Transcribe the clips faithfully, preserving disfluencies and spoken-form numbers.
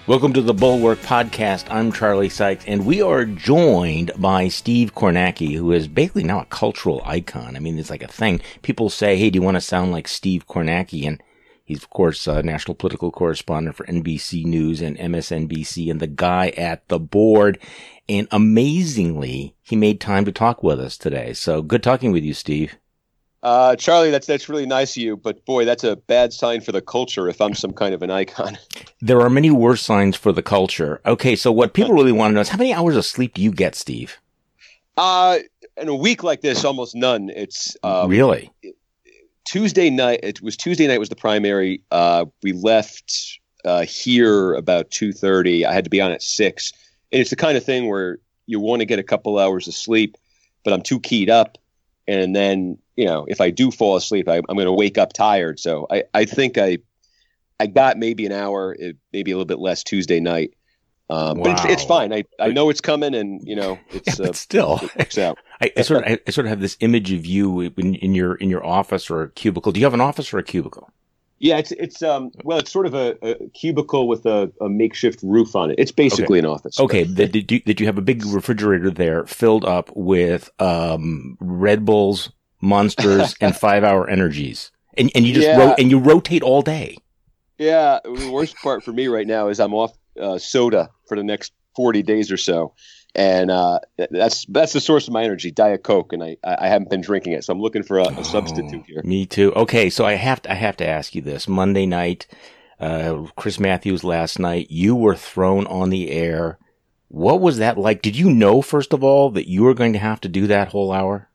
Welcome to the Bulwark Podcast. I'm Charlie Sykes, and we are joined by Steve Kornacki, who is basically now a cultural icon. I mean, it's like a thing. People say, hey, do you want to sound like Steve Kornacki? And he's, of course, a national political correspondent for N B C News and M S N B C and the guy at the board. And amazingly, he made time to talk with us today. So good talking with you, Steve. Uh, Charlie, that's that's really nice of you, but boy, that's a bad sign for the culture if I'm some kind of an icon. There are many worse signs for the culture. Okay, so what people really want to know is how many hours of sleep do you get, Steve? Uh, in a week like this, almost none. It's um, really Tuesday night. It was Tuesday night was the primary. Uh, we left uh, here about two thirty. I had to be on at six, and it's the kind of thing where you want to get a couple hours of sleep, but I'm too keyed up, and then. You know, if I do fall asleep, I, I'm going to wake up tired. So I, I think I I got maybe an hour, maybe a little bit less Tuesday night. Um, wow. But it's, it's fine. I, I know it's coming, and you know, it's yeah, but still uh, it works out. I, I sort of I, I sort of have this image of you in, in your in your office or a cubicle. Do you have an office or a cubicle? Yeah, it's it's um well, it's sort of a, a cubicle with a, a makeshift roof on it. It's basically okay. an office. Okay, but. did you did you have a big refrigerator there filled up with um Red Bulls, Monsters, and five-hour energies, and and you just yeah. ro- and you rotate all day. Yeah, the worst part for me right now is I'm off uh, soda for the next forty days or so, and uh, that's that's the source of my energy, Diet Coke, and I I haven't been drinking it, so I'm looking for a, a substitute here. Oh, me too. Okay, so I have to I have to ask you this: Monday night, uh, Chris Matthews last night, you were thrown on the air. What was that like? Did you know, first of all, that you were going to have to do that whole hour?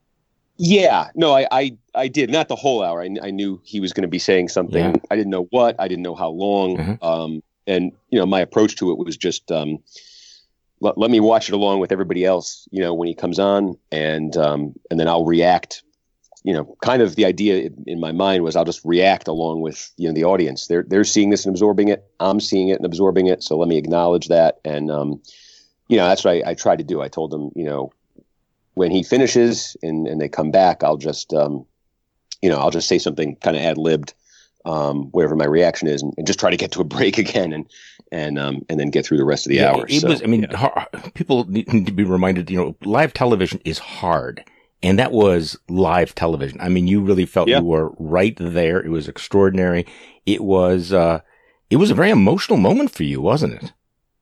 Yeah, no, I, I, I did. Not the whole hour. I, I knew he was going to be saying something. Yeah. I didn't know what. I didn't know how long. Mm-hmm. Um, and, you know, my approach to it was just um, let, let me watch it along with everybody else, you know, when he comes on. And um, and then I'll react. You know, kind of the idea in my mind was I'll just react along with, you know, the audience. They're, they're seeing this and absorbing it. I'm seeing it and absorbing it. So let me acknowledge that. And, um, you know, that's what I, I tried to do. I told them, you know, when he finishes and, and they come back, I'll just, um, you know, I'll just say something kind of ad-libbed, um, whatever my reaction is, and, and just try to get to a break again and and um, and then get through the rest of the yeah, hour. It so, was, I mean, yeah. hard, people need to be reminded, you know, live television is hard, and that was live television. I mean, you really felt yeah. you were right there. It was extraordinary. It was, uh, it was a very emotional moment for you, wasn't it?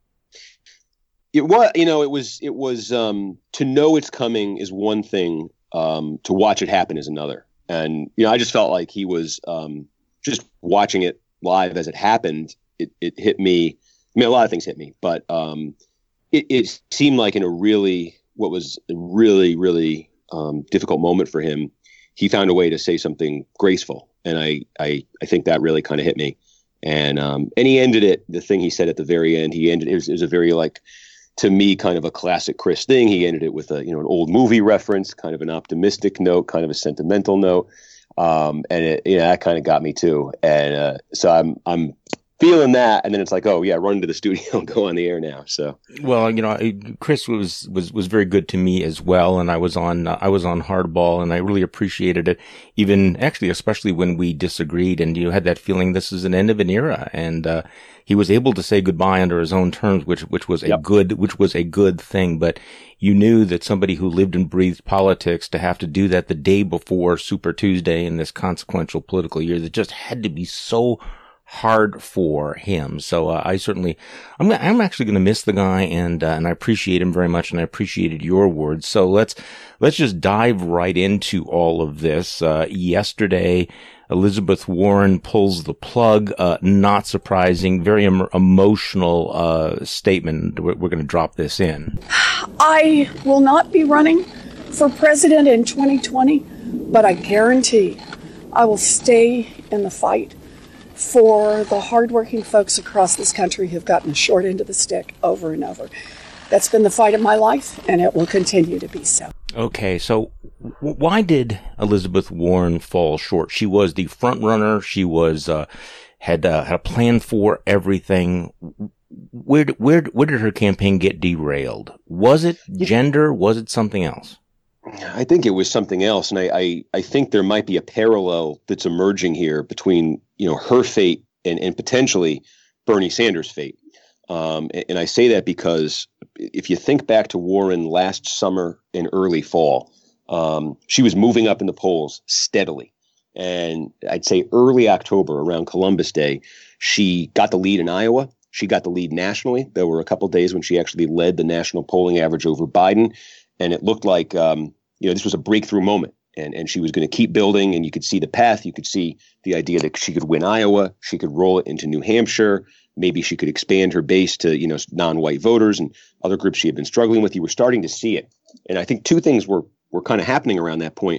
It was, you know, it was, it was, um, to know it's coming is one thing, um, to watch it happen is another. And, you know, I just felt like he was, um, just watching it live as it happened. It, it hit me. I mean, a lot of things hit me, but, um, it, it seemed like in a really, what was a really, really, um, difficult moment for him, he found a way to say something graceful. And I, I, I think that really kind of hit me. And, um, and he ended it, the thing he said at the very end, he ended, it was, it was a very like, to me, kind of a classic Chris thing. He ended it with a, you know, an old movie reference, kind of an optimistic note, kind of a sentimental note. Um, and it, you know, that kind of got me too. And, uh, so I'm, I'm feeling that. And then it's like, oh yeah, run to the studio and go on the air now. So, well, you know, Chris was, was, was very good to me as well. And I was on, uh, I was on Hardball and I really appreciated it. Even actually, especially when we disagreed and you had that feeling this is an end of an era. And, uh, he was able to say goodbye under his own terms, which, which was a yep. good, which was a good thing. But you knew that somebody who lived and breathed politics to have to do that the day before Super Tuesday in this consequential political year, that just had to be so hard for him. So, uh, I certainly, I'm, I'm actually going to miss the guy and, uh, and I appreciate him very much. And I appreciated your words. So let's, let's just dive right into all of this. Uh, yesterday, Elizabeth Warren pulls the plug. Uh, not surprising, very em- emotional, uh, statement. We're, we're going to drop this in. I will not be running for president in twenty twenty, but I guarantee I will stay in the fight for the hardworking folks across this country who've gotten the short end of the stick over and over. That's been the fight of my life, and it will continue to be so. Okay, so w- why did Elizabeth Warren fall short? She was the front runner. She was uh, had uh, had a plan for everything. Where where where did her campaign get derailed? Was it gender? Was it something else? I think it was something else, and I, I, I think there might be a parallel that's emerging here between, you know, her fate and, and potentially Bernie Sanders' fate. Um, and, and I say that because if you think back to Warren last summer and early fall, um, she was moving up in the polls steadily. And I'd say early October, around Columbus Day, she got the lead in Iowa. She got the lead nationally. There were a couple of days when she actually led the national polling average over Biden. And it looked like, um, you know, this was a breakthrough moment. And, and she was going to keep building, and you could see the path. You could see the idea that she could win Iowa. She could roll it into New Hampshire. Maybe she could expand her base to, you know, non-white voters and other groups she had been struggling with. You were starting to see it. And I think two things were were kind of happening around that point.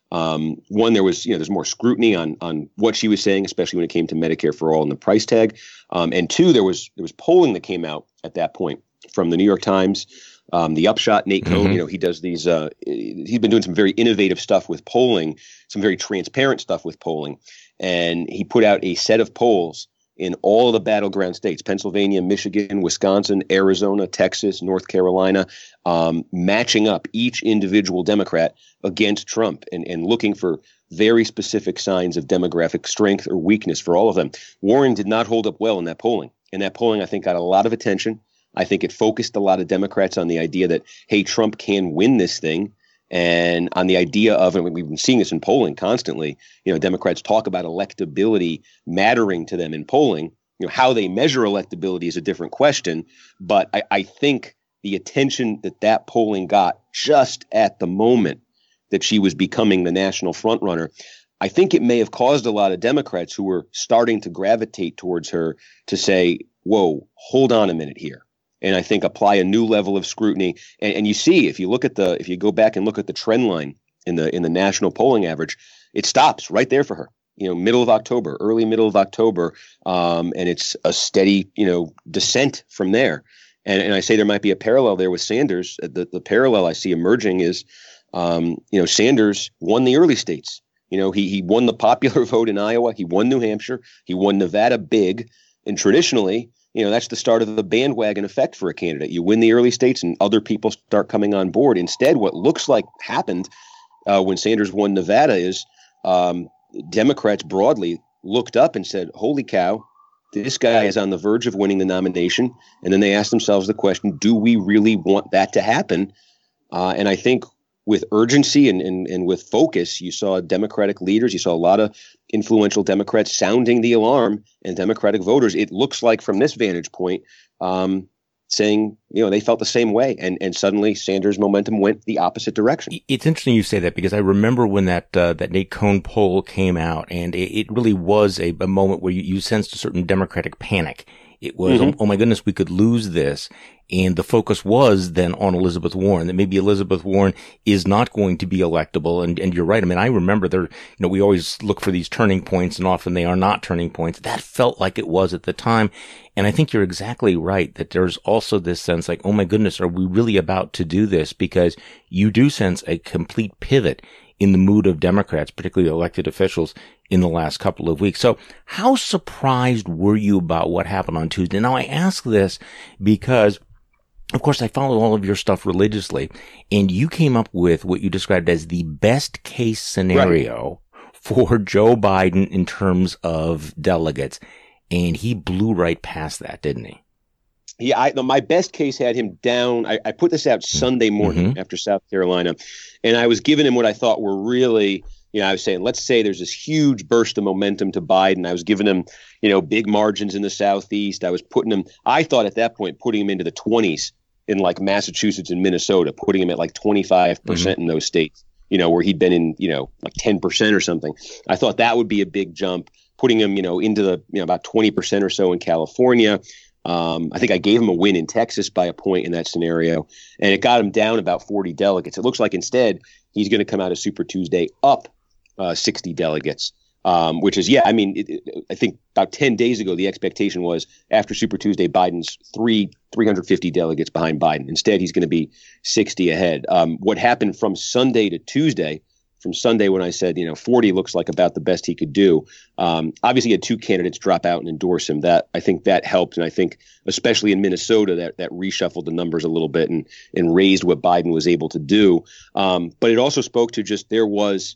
Um, one, there was, you know, there's more scrutiny on on what she was saying, especially when it came to Medicare for All and the price tag. Um, and two, there was there was polling that came out at that point from the New York Times. Um, the Upshot, Nate Cohn, mm-hmm. you know, he does these, uh, he's been doing some very innovative stuff with polling, some very transparent stuff with polling. And he put out a set of polls in all of the battleground states, Pennsylvania, Michigan, Wisconsin, Arizona, Texas, North Carolina, um, matching up each individual Democrat against Trump and, and looking for very specific signs of demographic strength or weakness for all of them. Warren did not hold up well in that polling. And that polling, I think, got a lot of attention. I think it focused a lot of Democrats on the idea that, hey, Trump can win this thing. And on the idea of, and we've been seeing this in polling constantly, you know, Democrats talk about electability mattering to them in polling. You know, how they measure electability is a different question. But I, I think the attention that that polling got just at the moment that she was becoming the national frontrunner, I think it may have caused a lot of Democrats who were starting to gravitate towards her to say, whoa, hold on a minute here. And I think apply a new level of scrutiny. And, and you see, if you look at the, if you go back and look at the trend line in the in the national polling average, it stops right there for her. You know, middle of October, early middle of October, um, and it's a steady, you know, descent from there. And and I say there might be a parallel there with Sanders. The the parallel I see emerging is, um, you know, Sanders won the early states. You know, he he won the popular vote in Iowa. He won New Hampshire. He won Nevada big. And traditionally, you know, that's the start of the bandwagon effect for a candidate. You win the early states and other people start coming on board. Instead, what looks like happened uh, when Sanders won Nevada is um, Democrats broadly looked up and said, holy cow, this guy is on the verge of winning the nomination. And then they asked themselves the question, do we really want that to happen? Uh, and I think with urgency and, and, and with focus, you saw Democratic leaders, you saw a lot of influential Democrats sounding the alarm, and Democratic voters, it looks like from this vantage point, um, saying, you know, they felt the same way. And, and suddenly Sanders' momentum went the opposite direction. It's interesting you say that, because I remember when that, uh, that Nate Cohn poll came out, and it, it really was a, a moment where you, you sensed a certain Democratic panic. It was, mm-hmm. oh, oh my goodness, we could lose this. And the focus was then on Elizabeth Warren, that maybe Elizabeth Warren is not going to be electable. And, and you're right. I mean, I remember there, you know, we always look for these turning points, and often they are not turning points. That felt like it was at the time. And I think you're exactly right that there's also this sense like, oh my goodness, are we really about to do this? Because you do sense a complete pivot in the mood of Democrats, particularly elected officials, in the last couple of weeks. So how surprised were you about what happened on Tuesday? Now, I ask this because, of course, I follow all of your stuff religiously, and you came up with what you described as the best case scenario right. for Joe Biden in terms of delegates. And he blew right past that, didn't he? Yeah, I, my best case had him down. I, I put this out Sunday morning mm-hmm. after South Carolina, and I was giving him what I thought were really, you know, I was saying, let's say there's this huge burst of momentum to Biden. I was giving him, you know, big margins in the Southeast. I was putting him, I thought at that point, putting him into the twenties in like Massachusetts and Minnesota, putting him at like twenty-five percent mm-hmm. in those states, you know, where he'd been in, you know, like ten percent or something. I thought that would be a big jump, putting him, you know, into the, you know, about twenty percent or so in California. Um, I think I gave him a win in Texas by a point in that scenario, and it got him down about forty delegates. It looks like instead he's going to come out of Super Tuesday up uh, sixty delegates, um, which is, yeah, I mean, it, it, I think about ten days ago, the expectation was after Super Tuesday, Biden's three, three hundred fifty delegates behind Biden. Instead, he's going to be sixty ahead. Um, what happened from Sunday to Tuesday, from Sunday when I said, you know, forty looks like about the best he could do. Um, obviously, he had two candidates drop out and endorse him. That I think that helped. And I think especially in Minnesota, that that reshuffled the numbers a little bit and and raised what Biden was able to do. Um, but it also spoke to just there was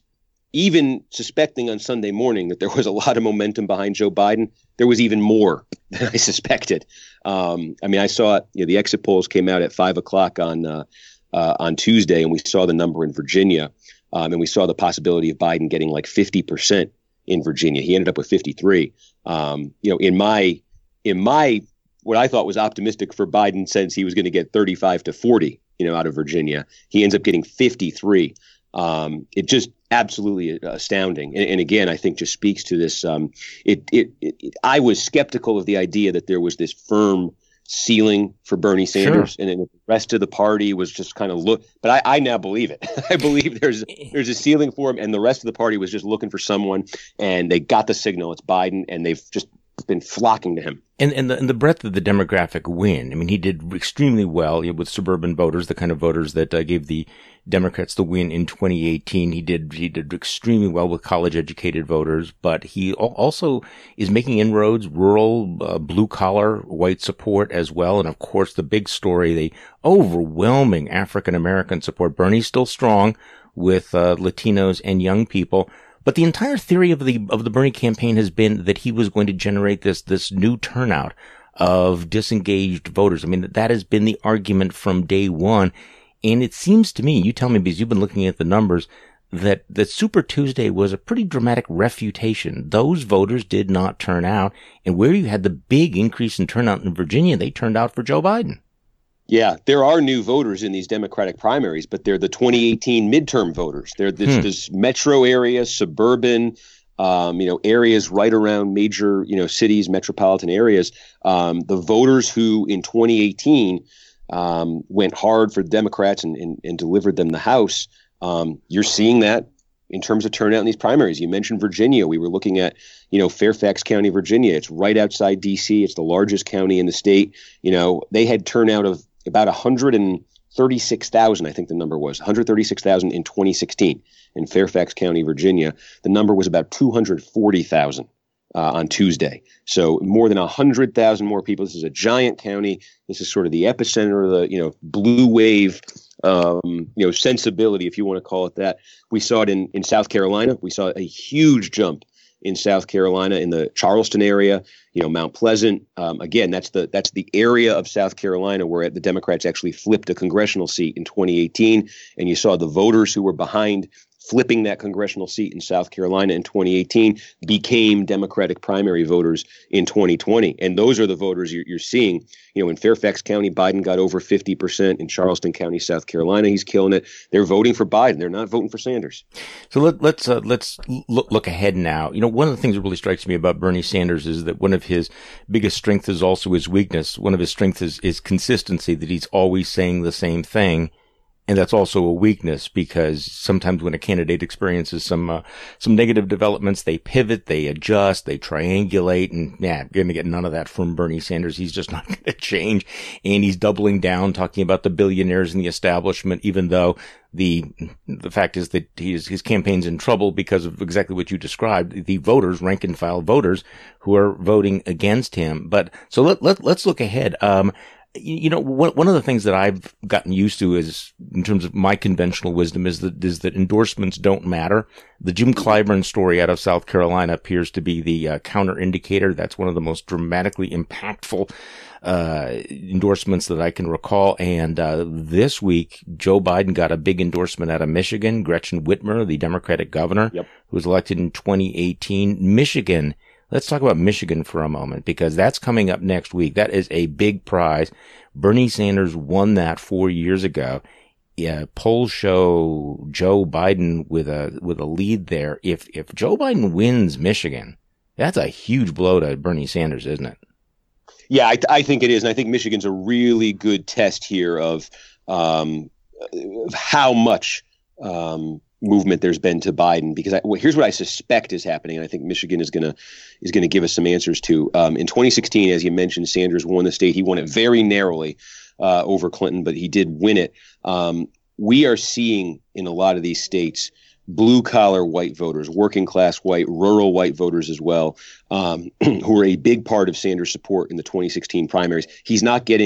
even suspecting on Sunday morning that there was a lot of momentum behind Joe Biden, there was even more than I suspected. Um, I mean, I saw you know, the exit polls came out at five o'clock on uh, uh, on Tuesday, and we saw the number in Virginia, um, and we saw the possibility of Biden getting like fifty percent in Virginia. He ended up with fifty-three. Um, you know, in my in my what I thought was optimistic for Biden since he was going to get thirty-five to forty, you know, out of Virginia, he ends up getting fifty-three. Um, it just absolutely astounding. And, and again, I think just speaks to this. Um, it, it, it, I was skeptical of the idea that there was this firm ceiling for Bernie Sanders, sure. and then the rest of the party was just kind of look. But I, I now believe it. I believe there's there's a ceiling for him, and the rest of the party was just looking for someone, and they got the signal. It's Biden, and they've just been flocking to him. And, and, the, and the breadth of the demographic win. I mean, he did extremely well you know, with suburban voters, the kind of voters that uh, gave the Democrats the win in twenty eighteen. He did he did extremely well with college-educated voters, but he also is making inroads, rural, uh, blue-collar, white support as well. And, of course, the big story, the overwhelming African-American support. Bernie's still strong with uh, Latinos and young people. But the entire theory of the of the Bernie campaign has been that he was going to generate this this new turnout of disengaged voters. I mean, that has been the argument from day one. And it seems to me, you tell me because you've been looking at the numbers, that, that Super Tuesday was a pretty dramatic refutation. Those voters did not turn out. And where you had the big increase in turnout in Virginia, they turned out for Joe Biden. Yeah, there are new voters in these Democratic primaries, but they're the twenty eighteen midterm voters. They're this, hmm. this metro area, suburban, um, you know, areas right around major, you know, cities, metropolitan areas. Um, the voters who in twenty eighteen um, went hard for Democrats and, and, and delivered them the House. Um, you're seeing that in terms of turnout in these primaries. You mentioned Virginia. We were looking at, you know, Fairfax County, Virginia. It's right outside D C. It's the largest county in the state. You know, they had turnout of about one hundred thirty-six thousand, I think the number was, one hundred thirty-six thousand in twenty sixteen in Fairfax County, Virginia. The number was about two hundred forty thousand uh, on Tuesday. So more than one hundred thousand more people. This is a giant county. This is sort of the epicenter of the, you know, blue wave, um, you know, sensibility, if you want to call it that. We saw it in, in South Carolina. We saw a huge jump in South Carolina, in the Charleston area, you know, Mount Pleasant. Um, again, that's the that's the area of South Carolina where the Democrats actually flipped a congressional seat in twenty eighteen. And you saw the voters who were behind flipping that congressional seat in South Carolina in twenty eighteen became Democratic primary voters in twenty twenty. And those are the voters you're, you're seeing. You know, in Fairfax County, Biden got over fifty percent. In Charleston County, South Carolina, he's killing it. They're voting for Biden. They're not voting for Sanders. So let, let's uh, let's look, look ahead now. You know, one of the things that really strikes me about Bernie Sanders is that one of his biggest strengths is also his weakness. One of his strengths is, is consistency, that he's always saying the same thing. And that's also a weakness, because sometimes when a candidate experiences some uh, some negative developments, they pivot, they adjust, they triangulate, and yeah, going to get none of that from Bernie Sanders. He's just not going to change, and he's doubling down, talking about the billionaires and the establishment, even though the the fact is that his his campaign's in trouble because of exactly what you described, the voters, rank and file voters, who are voting against him. But so let let let's look ahead. Um. You know, one of the things that I've gotten used to is, in terms of my conventional wisdom, is that is that endorsements don't matter. The Jim Clyburn story out of South Carolina appears to be the uh, counter indicator. That's one of the most dramatically impactful uh endorsements that I can recall. And uh this week, Joe Biden got a big endorsement out of Michigan. Gretchen Whitmer, the Democratic governor, yep. who was elected in twenty eighteen. Michigan. Let's talk about Michigan for a moment, because that's coming up next week. That is a big prize. Bernie Sanders won that four years ago. Yeah, polls show Joe Biden with a with a lead there. If if Joe Biden wins Michigan, that's a huge blow to Bernie Sanders, isn't it? Yeah, I, I think it is, and I think Michigan's a really good test here of um, of how much Um, movement there's been to Biden, because I, well, here's what I suspect is happening, and I think Michigan is gonna is gonna give us some answers to. Um, in twenty sixteen, as you mentioned, Sanders won the state. He won it very narrowly uh, over Clinton, but he did win it. Um, we are seeing in a lot of these states blue collar white voters, working class white, rural white voters as well, um, who are a big part of Sanders' support in the twenty sixteen primaries. He's not getting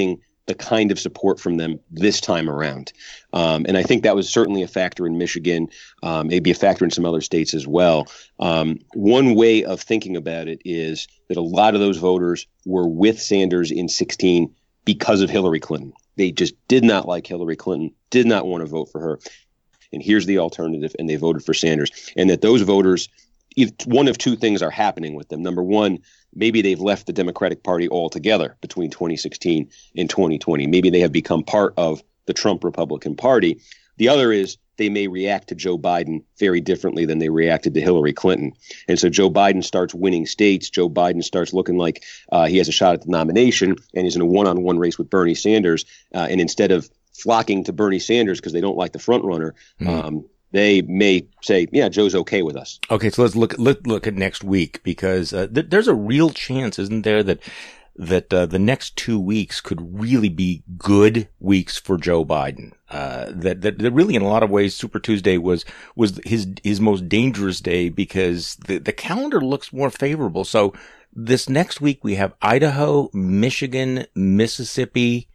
the kind of support from them this time around. Um, and I think that was certainly a factor in Michigan, um, maybe a factor in some other states as well. Um, one way of thinking about it is that a lot of those voters were with Sanders in sixteen because of Hillary Clinton. They just did not like Hillary Clinton, did not want to vote for her. And here's the alternative, and they voted for Sanders. And that those voters, if one of two things are happening with them. Number one, maybe they've left the Democratic Party altogether between twenty sixteen and twenty twenty. Maybe they have become part of the Trump Republican Party. The other is they may react to Joe Biden very differently than they reacted to Hillary Clinton. And so Joe Biden starts winning states. Joe Biden starts looking like uh, he has a shot at the nomination and is in a one-on-one race with Bernie Sanders. Uh, and instead of flocking to Bernie Sanders because they don't like the front runner, mm. um, they may say, yeah, Joe's okay with us. Okay, so let's look look, look at next week, because uh, th- there's a real chance, isn't there, that that uh, the next two weeks could really be good weeks for Joe Biden. Uh, that, that, that really, in a lot of ways, Super Tuesday was, was his, his most dangerous day because the, the calendar looks more favorable. So this next week we have Idaho, Michigan, Mississippi,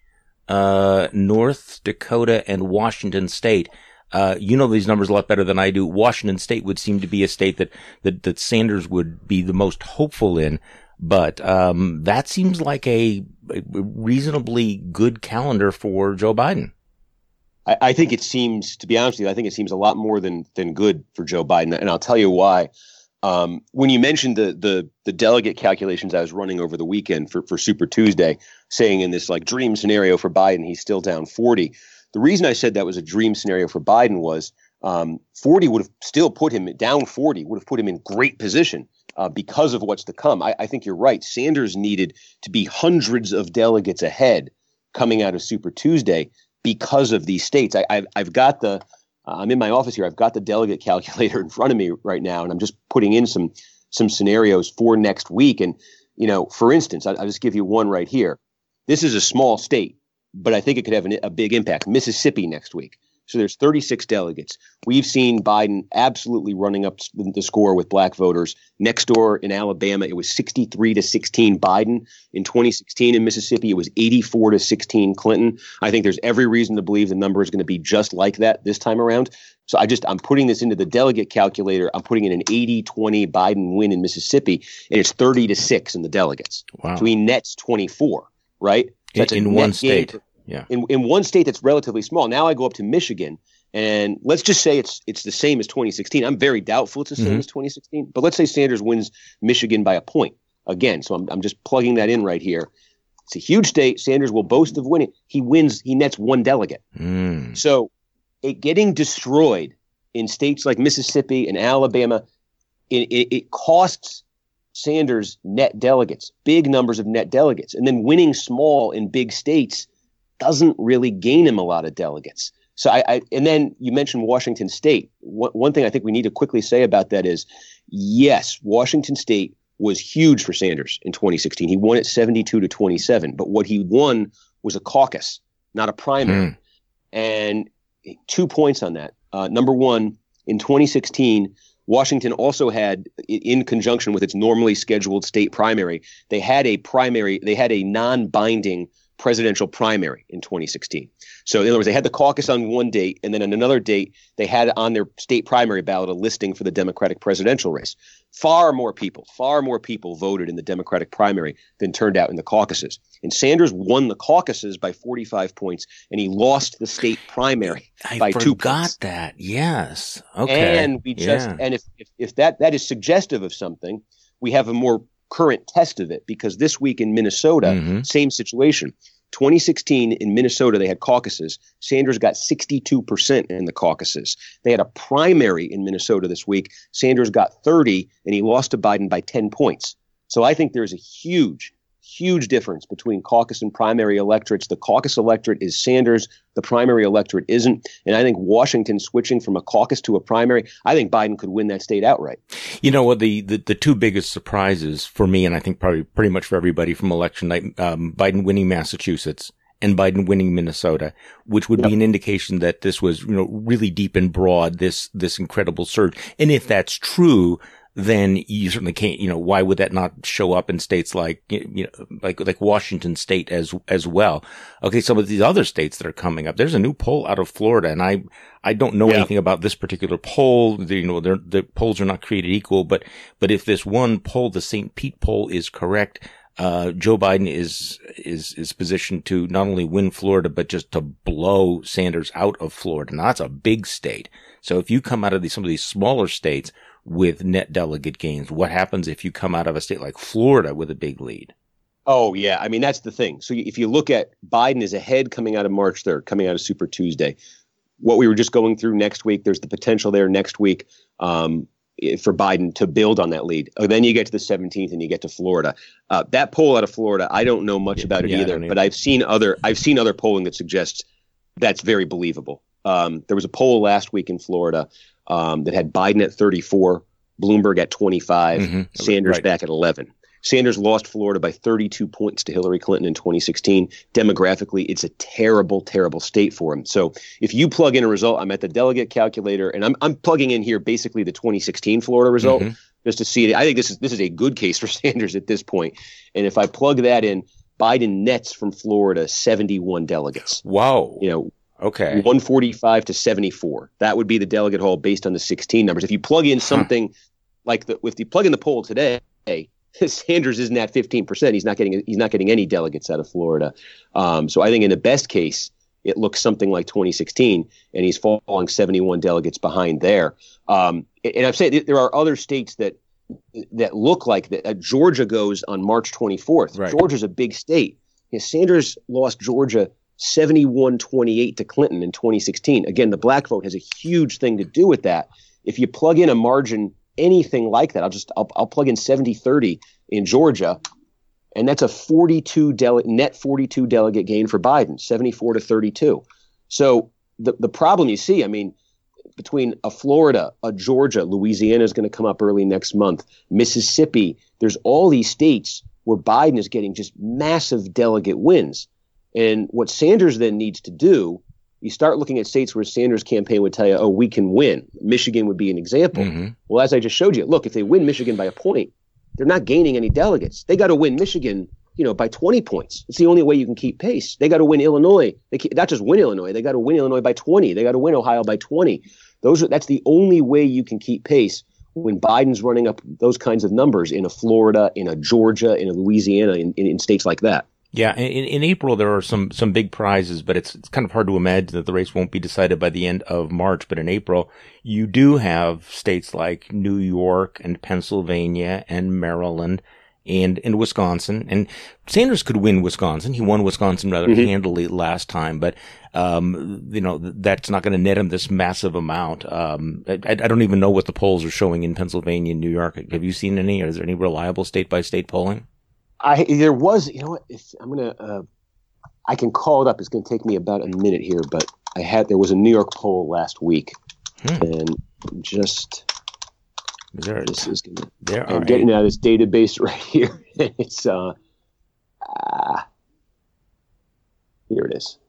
uh, North Dakota, and Washington State. Uh, you know these numbers a lot better than I do. Washington State would seem to be a state that, that, that Sanders would be the most hopeful in. But um, that seems like a, a reasonably good calendar for Joe Biden. I, I think it seems, to be honest with you, I think it seems a lot more than than good for Joe Biden, and I'll tell you why. Um, when you mentioned the the the delegate calculations I was running over the weekend for for Super Tuesday, saying in this like dream scenario for Biden, he's still down forty. The reason I said that was a dream scenario for Biden was um, forty would have still put him down forty, would have put him in great position. Uh, because of what's to come. I, I think you're right. Sanders needed to be hundreds of delegates ahead coming out of Super Tuesday because of these states. I, I've, I've got the, uh, I'm in my office here. I've got the delegate calculator in front of me right now, and I'm just putting in some some scenarios for next week. And, you know, for instance, I, I'll just give you one right here. This is a small state, but I think it could have an, a big impact. Mississippi next week. So there's thirty-six delegates. We've seen Biden absolutely running up the score with black voters. Next door in Alabama, it was sixty-three to sixteen Biden. In twenty sixteen in Mississippi, it was eighty-four to sixteen Clinton. I think there's every reason to believe the number is going to be just like that this time around. So I just, I'm putting this into the delegate calculator. I'm putting in an eighty twenty Biden win in Mississippi, and it's thirty to six in the delegates. Wow. So he nets twenty-four, right? So in in one state. For, Yeah. In in one state that's relatively small. Now I go up to Michigan, and let's just say it's it's the same as twenty sixteen. I'm very doubtful it's the same mm-hmm. as twenty sixteen, but let's say Sanders wins Michigan by a point again. So I'm I'm just plugging that in right here. It's a huge state. Sanders will boast of winning. He wins. He nets one delegate. Mm. So it getting destroyed in states like Mississippi and Alabama, it, it, it costs Sanders net delegates, big numbers of net delegates, and then winning small in big states doesn't really gain him a lot of delegates. So I, I and then you mentioned Washington State. One, one thing I think we need to quickly say about that is, yes, Washington State was huge for Sanders in twenty sixteen. He won it seventy-two to twenty-seven, but what he won was a caucus, not a primary. Mm. And two points on that. Uh, number one, in twenty sixteen, Washington also had, in conjunction with its normally scheduled state primary, they had a primary, they had a non-binding presidential primary in twenty sixteen. So in other words, they had the caucus on one date, and then on another date, they had on their state primary ballot a listing for the Democratic presidential race. Far more people, far more people voted in the Democratic primary than turned out in the caucuses. And Sanders won the caucuses by forty-five points, and he lost the state primary I by two points. I forgot that. Yes. Okay. And we just yeah. and if, if if that that is suggestive of something, we have a more current test of it, because this week in Minnesota, mm-hmm. same situation. twenty sixteen in Minnesota, they had caucuses. Sanders got sixty-two percent in the caucuses. They had a primary in Minnesota this week. Sanders got thirty, and he lost to Biden by ten points. So I think there's a huge, huge difference between caucus and primary electorates. The caucus electorate is Sanders. The primary electorate isn't. And I think Washington switching from a caucus to a primary, I think Biden could win that state outright. You know what, the, the, the two biggest surprises for me, and I think probably pretty much for everybody from election night, um, Biden winning Massachusetts and Biden winning Minnesota, which would yep. be an indication that this was, you know, really deep and broad, this, this incredible surge. And if that's true, then you certainly can't, you know, why would that not show up in states like, you know, like, like Washington state as, as well? Okay. Some of these other states that are coming up, there's a new poll out of Florida, and I, I don't know yeah. anything about this particular poll. The, you know, the polls are not created equal, but, but if this one poll, the Saint Pete poll, is correct, uh, Joe Biden is, is, is positioned to not only win Florida, but just to blow Sanders out of Florida. Now that's a big state. So if you come out of these, some of these smaller states with net delegate gains, what happens if you come out of a state like Florida with a big lead? Oh, yeah. I mean, that's the thing. So if you look at Biden is ahead coming out of March third, coming out of Super Tuesday, what we were just going through next week, there's the potential there next week um, for Biden to build on that lead. Oh, then you get to the seventeenth and you get to Florida. Uh, that poll out of Florida, I don't know much yeah, about it yeah, either, but I've seen other I've seen other polling that suggests that's very believable. Um, there was a poll last week in Florida um, that had Biden at thirty-four, Bloomberg at twenty-five, mm-hmm. Sanders right. back at eleven. Sanders lost Florida by thirty-two points to Hillary Clinton in twenty sixteen. Demographically, it's a terrible, terrible state for him. So if you plug in a result, I'm at the delegate calculator, and I'm I'm plugging in here basically the twenty sixteen Florida result mm-hmm. just to see it. I think this is this is a good case for Sanders at this point. And if I plug that in, Biden nets from Florida seventy-one delegates. Wow. You know. Okay. one forty-five to seventy-four. That would be the delegate haul based on the sixteen numbers. If you plug in something huh. like the, if you plug in the poll today, Sanders isn't at fifteen percent. He's not getting, he's not getting any delegates out of Florida. Um, so I think in the best case, it looks something like twenty sixteen, and he's falling seventy-one delegates behind there. Um, and I've said there are other states that, that look like that. Uh, Georgia goes on March twenty-fourth. Right. Georgia's a big state. You know, Sanders lost Georgia seventy-one twenty-eight to Clinton in twenty sixteen. Again, the black vote has a huge thing to do with that. If you plug in a margin, anything like that, I'll just I'll, I'll plug in seventy thirty in Georgia, and that's a forty-two dele- net forty-two delegate gain for Biden, seventy-four to thirty-two. So the the problem you see, I mean, between a Florida, a Georgia, Louisiana is going to come up early next month, Mississippi, there's all these states where Biden is getting just massive delegate wins. And what Sanders then needs to do, you start looking at states where Sanders' campaign would tell you, oh, we can win. Michigan would be an example. Mm-hmm. Well, as I just showed you, look, if they win Michigan by a point, they're not gaining any delegates. They got to win Michigan, you know, by twenty points. It's the only way you can keep pace. They got to win Illinois. They can't, not just win Illinois. They got to win Illinois by twenty. They got to win Ohio by twenty. Those are, that's the only way you can keep pace when Biden's running up those kinds of numbers in a Florida, in a Georgia, in a Louisiana, in, in, in states like that. Yeah, in, in April there are some, some big prizes, but it's, it's kind of hard to imagine that the race won't be decided by the end of March. But in April, you do have states like New York and Pennsylvania and Maryland and, and Wisconsin. And Sanders could win Wisconsin. He won Wisconsin rather mm-hmm. handily last time, but, um, you know, that's not going to net him this massive amount. Um, I, I don't even know what the polls are showing in Pennsylvania and New York. Have you seen any, or is there any reliable state by state polling? I there was, you know what, if I'm going to, uh, I can call it up. It's going to take me about a minute here, but I had, there was a New York poll last week hmm. and just, is there, this is going to, there I'm getting out of this database right here. It's, uh, ah, here it is.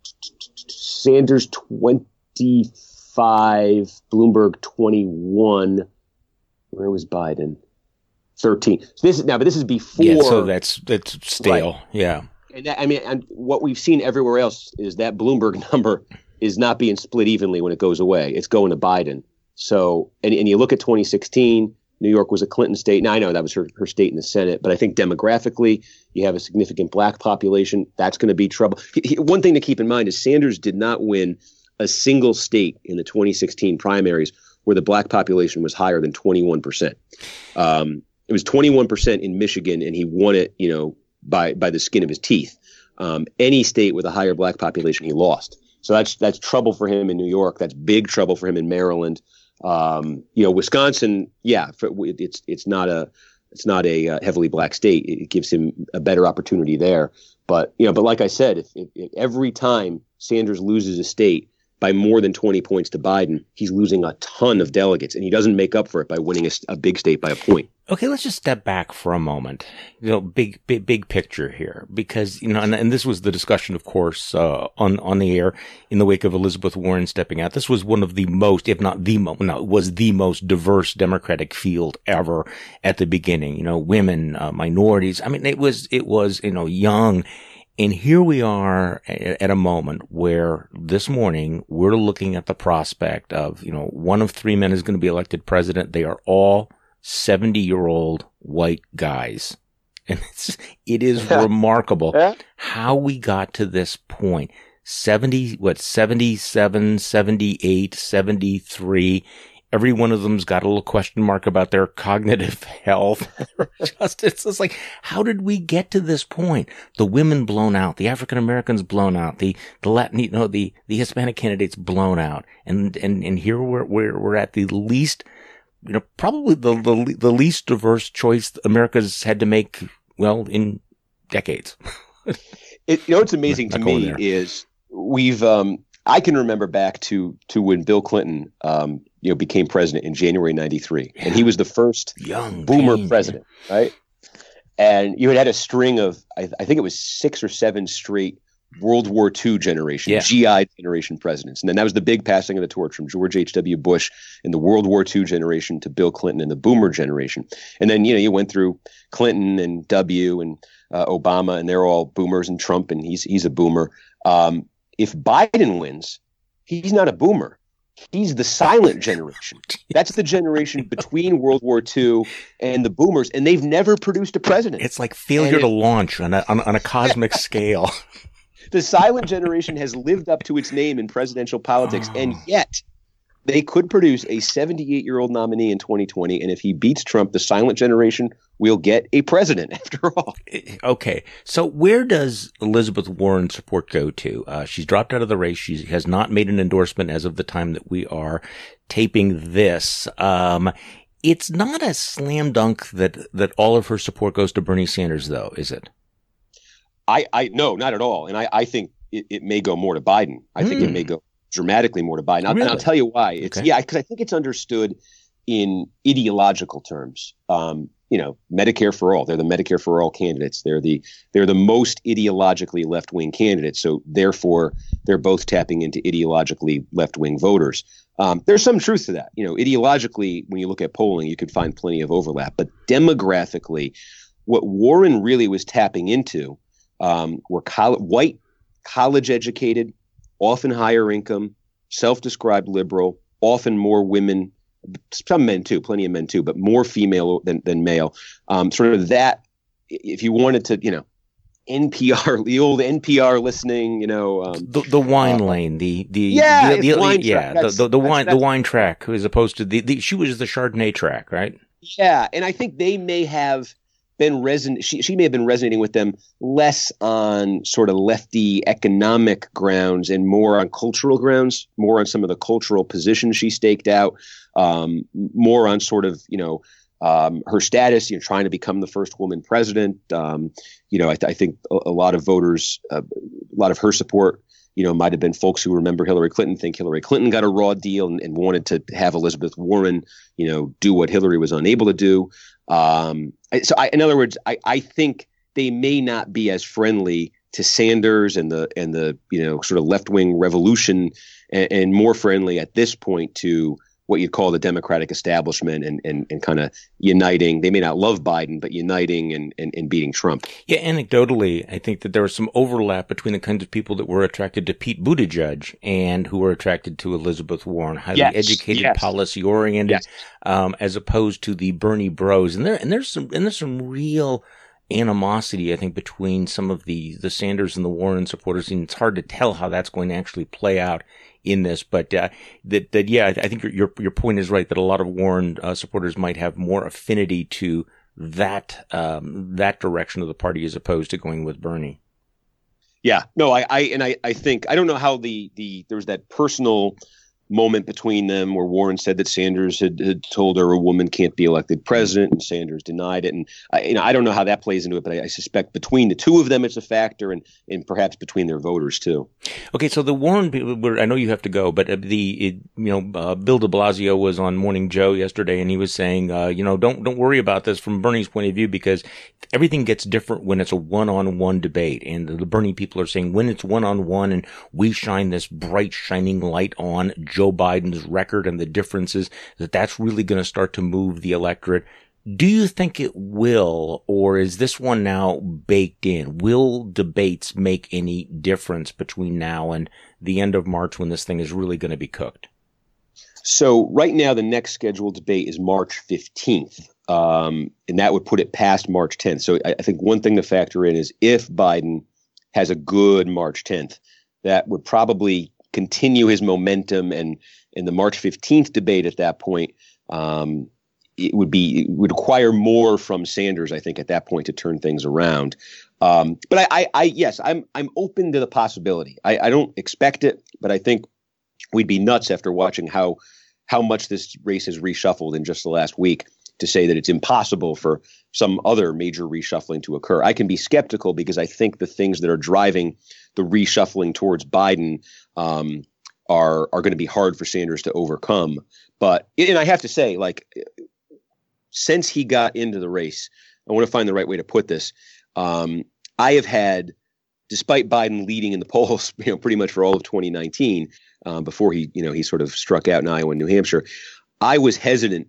Sanders twenty-five, Bloomberg twenty-one. Where was Biden? thirteen. So this is now, but this is before. Yeah, so that's that's stale. Right. Yeah. And that, I mean, and what we've seen everywhere else is that Bloomberg number is not being split evenly when it goes away. It's going to Biden. So, and, and you look at twenty sixteen, New York was a Clinton state. Now I know that was her, her state in the Senate, but I think demographically, you have a significant black population. That's going to be trouble. He, he, one thing to keep in mind is Sanders did not win a single state in the twenty sixteen primaries where the black population was higher than twenty-one percent. Um, It was twenty-one percent in Michigan, and he won it, you know, by by the skin of his teeth. Um, any state with a higher black population, he lost. So that's that's trouble for him in New York. That's big trouble for him in Maryland. Um, you know, Wisconsin, yeah, for, it's it's not a it's not a uh, heavily black state. It gives him a better opportunity there. But you know, but like I said, if, if, if every time Sanders loses a state, by more than twenty points to Biden, he's losing a ton of delegates, and he doesn't make up for it by winning a, a big state by a point. Okay, let's just step back for a moment. You know, big, big, big picture here, because, you know, and, and this was the discussion, of course, uh, on, on the air in the wake of Elizabeth Warren stepping out. This was one of the most, if not the most, no, it was the most diverse Democratic field ever at the beginning. You know, women, uh, minorities. I mean, it was, it was, you know, young. And here we are at a moment where this morning we're looking at the prospect of, you know, one of three men is going to be elected president. They are all seventy-year-old white guys. And it's, it is yeah. remarkable yeah. how we got to this point. seventy, what, seventy-seven, seventy-eight, seventy-three. Every one of them's got a little question mark about their cognitive health. Just, it's just like, how did we get to this point? The women blown out, the African Americans blown out, the, the Latin, you know, the, the Hispanic candidates blown out. And, and, and here we're, we're, we're at the least, you know, probably the, the, the least diverse choice America's had to make, well, in decades. it, you know, what's amazing to me is we've, um, I can remember back to, to when Bill Clinton, um, you know, became president in January ninety-three, yeah. and he was the first young boomer teen, president, yeah. right? And you had had a string of, I, I think it was six or seven straight World War Two generation, yeah. G I generation presidents. And then that was the big passing of the torch from George H W. Bush in the World War Two generation to Bill Clinton in the boomer generation. And then, you know, you went through Clinton and W and uh, Obama, and they're all boomers, and Trump, and he's he's a boomer. Um, if Biden wins, he's not a boomer. He's the silent generation. That's the generation between World War Two and the boomers, and they've never produced a president. It's like failure and to it, launch on a, on, on a cosmic scale. The silent generation has lived up to its name in presidential politics, oh. and yet they could produce a seventy-eight-year-old nominee in twenty twenty, and if he beats Trump, the silent generation will get a president after all. Okay, so where does Elizabeth Warren's support go to? Uh, she's dropped out of the race. She has not made an endorsement as of the time that we are taping this. Um, it's not a slam dunk that, that all of her support goes to Bernie Sanders, though, is it? I, I no, not at all. And I, I think it, it may go more to Biden. I mm. think it may go dramatically more to Biden. I'll, really? And I'll tell you why. It's okay. yeah, because I think it's understood in ideological terms. Um, you know, Medicare for all. They're the Medicare for all candidates. They're the they're the most ideologically left wing candidates. So therefore, they're both tapping into ideologically left wing voters. Um, there's some truth to that. You know, ideologically, when you look at polling, you could find plenty of overlap. But demographically, what Warren really was tapping into um, were coll- white, college educated, often higher income, self-described liberal, often more women. Some men too, plenty of men too, but more female than, than male. Um, sort of that, if you wanted to, you know, N P R, the old N P R listening, you know, um, the the wine uh, lane, the the yeah, the, the, wine the, yeah, track. the, the, the wine that's, the wine track as opposed to the, the she was the Chardonnay track, right? Yeah, and I think they may have been reson. She she may have been resonating with them less on sort of lefty economic grounds and more on cultural grounds, more on some of the cultural positions she staked out. Um, more on sort of, you know, um, her status, you know, trying to become the first woman president. Um, you know, I, th- I think a, a lot of voters, uh, a lot of her support, you know, might have been folks who remember Hillary Clinton, think Hillary Clinton got a raw deal and, and wanted to have Elizabeth Warren, you know, do what Hillary was unable to do. Um, so I, in other words, I, I think they may not be as friendly to Sanders and the and the, you know, sort of left wing revolution and, and more friendly at this point to what you'd call the Democratic establishment and and, and kind of uniting. They may not love Biden, but uniting and, and, and beating Trump. Yeah, anecdotally, I think that there was some overlap between the kinds of people that were attracted to Pete Buttigieg and who were attracted to Elizabeth Warren, highly yes, educated, yes. policy-oriented, yes. um, as opposed to the Bernie bros. And there and there's some and there's some real animosity, I think, between some of the, the Sanders and the Warren supporters, and it's hard to tell how that's going to actually play out in this. But uh, that, that yeah, I think your your, your point is right, that a lot of Warren uh, supporters might have more affinity to that um, that direction of the party as opposed to going with Bernie. Yeah, no, I, I and I, I think I don't know how the the there was that personal moment between them where Warren said that Sanders had, had told her a woman can't be elected president, and Sanders denied it. And I, you know, I don't know how that plays into it, but I, I suspect between the two of them, it's a factor, and and perhaps between their voters too. Okay, so the Warren people, I know you have to go, but the it, you know uh, Bill De Blasio was on Morning Joe yesterday, and he was saying, uh, you know, don't don't worry about this from Bernie's point of view, because everything gets different when it's a one-on-one debate. And the Bernie people are saying when it's one-on-one and we shine this bright shining light on Joe Biden's record and the differences, that that's really going to start to move the electorate. Do you think it will, or is this one now baked in? Will debates make any difference between now and the end of March when this thing is really going to be cooked? So right now, the next scheduled debate is March fifteenth, um, and that would put it past March tenth. So I, I think one thing to factor in is if Biden has a good March tenth, that would probably continue his momentum, and in the March fifteenth debate at that point, um, it would be it would require more from Sanders, I think, at that point to turn things around. Um, but I, I, I, yes, I'm I'm open to the possibility. I, I don't expect it, but I think we'd be nuts after watching how how much this race has reshuffled in just the last week to say that it's impossible for some other major reshuffling to occur. I can be skeptical because I think the things that are driving the reshuffling towards Biden um, are are going to be hard for Sanders to overcome. But and I have to say, like, since he got into the race, I want to find the right way to put this. Um, I have had, despite Biden leading in the polls, you know, pretty much for all of twenty nineteen, um, before he, you know, he sort of struck out in Iowa and New Hampshire, I was hesitant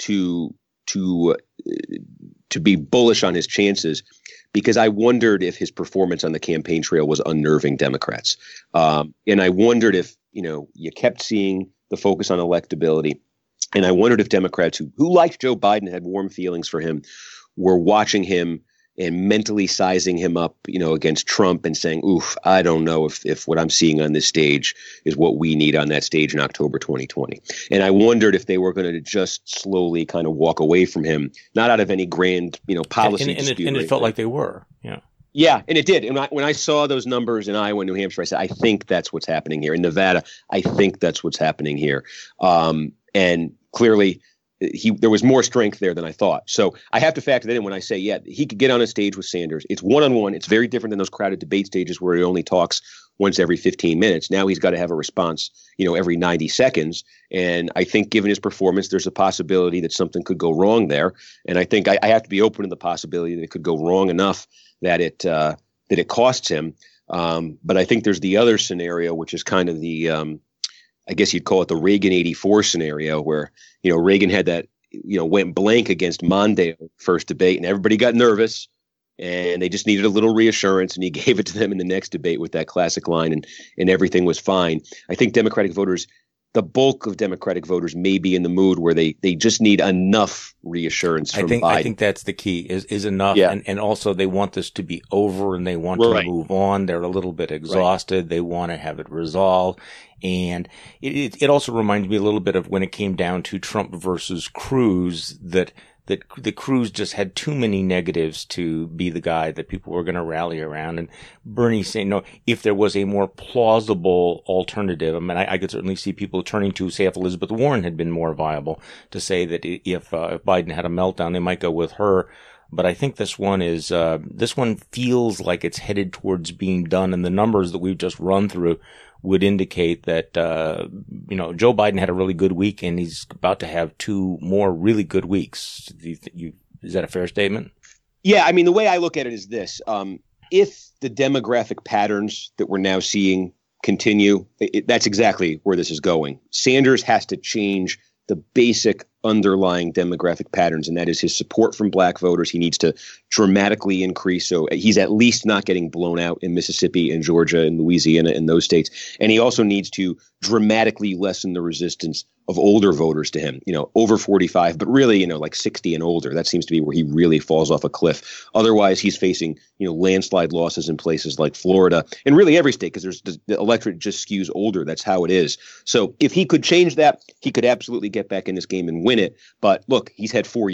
to to uh, to be bullish on his chances because I wondered if his performance on the campaign trail was unnerving Democrats, um, and I wondered if, you know, you kept seeing the focus on electability. And I wondered if Democrats who, who liked Joe Biden, had warm feelings for him, were watching him and mentally sizing him up, you know, against Trump and saying, oof, I don't know if, if what I'm seeing on this stage is what we need on that stage in October twenty twenty. And I wondered if they were going to just slowly kind of walk away from him, not out of any grand, you know, policy and, and, dispute. And it, and it felt like they were. Yeah. Yeah, and it did. And I, when I saw those numbers in Iowa and New Hampshire, I said, I think that's what's happening here. In Nevada, I think that's what's happening here. Um, and clearly, he there was more strength there than I thought. So I have to factor that in when I say, yeah, he could get on a stage with Sanders. It's one-on-one. It's very different than those crowded debate stages where he only talks once every fifteen minutes. Now he's got to have a response, you know, every ninety seconds. And I think given his performance, there's a possibility that something could go wrong there. And I think I, I have to be open to the possibility that it could go wrong enough that it uh, that it costs him. Um, but I think there's the other scenario, which is kind of the um, I guess you'd call it the Reagan eighty-four scenario where, you know, Reagan had that, you know, went blank against Mondale first debate and everybody got nervous and they just needed a little reassurance. And he gave it to them in the next debate with that classic line and, and everything was fine. I think Democratic voters, the bulk of Democratic voters may be in the mood where they, they just need enough reassurance from I think, Biden. I think that's the key is, is enough. Yeah. And, and also they want this to be over and they want Right. to move on. They're a little bit exhausted. Right. They want to have it resolved. And it, it, it also reminds me a little bit of when it came down to Trump versus Cruz, that that the Cruz just had too many negatives to be the guy that people were going to rally around. And Bernie saying, no, if there was a more plausible alternative, I mean, I, I could certainly see people turning to, say, if Elizabeth Warren had been more viable, to say that if, uh, if Biden had a meltdown, they might go with her. But I think this one is, uh, this one feels like it's headed towards being done. And the numbers that we've just run through would indicate that, uh, you know, Joe Biden had a really good week and he's about to have two more really good weeks. Do you, you, is that a fair statement? Yeah. I mean, the way I look at it is this. Um, if the demographic patterns that we're now seeing continue, it, that's exactly where this is going. Sanders has to change the basic underlying demographic patterns, and that is his support from black voters. He needs to dramatically increase. So he's at least not getting blown out in Mississippi and Georgia and Louisiana and those states. And he also needs to dramatically lessen the resistance of older voters to him, you know, over forty-five, but really, you know, like sixty and older. That seems to be where he really falls off a cliff. Otherwise, he's facing, you know, landslide losses in places like Florida and really every state, because there's the electorate just skews older. That's how it is. So if he could change that, he could absolutely get back in this game and win it. But look, he's had four years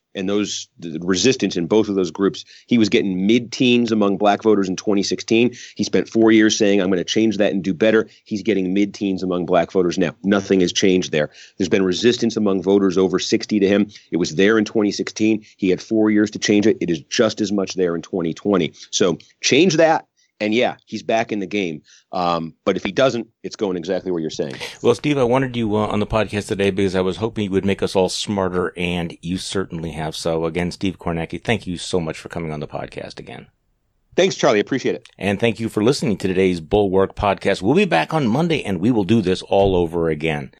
and those the resistance in both of those groups. He was getting mid-teens among black voters in twenty sixteen. He spent four years saying, I'm going to change that and do better. He's getting mid-teens among black voters now. Nothing has changed there. There's been resistance among voters over sixty to him. It was there in twenty sixteen. He had four years to change it. It is just as much there in twenty twenty. So change that. And yeah, he's back in the game. Um, but if he doesn't, it's going exactly where you're saying. Well, Steve, I wanted you uh, on the podcast today because I was hoping you would make us all smarter, and you certainly have. So again, Steve Kornacki, thank you so much for coming on the podcast again. Thanks, Charlie. Appreciate it. And thank you for listening to today's Bulwark podcast. We'll be back on Monday, and we will do this all over again.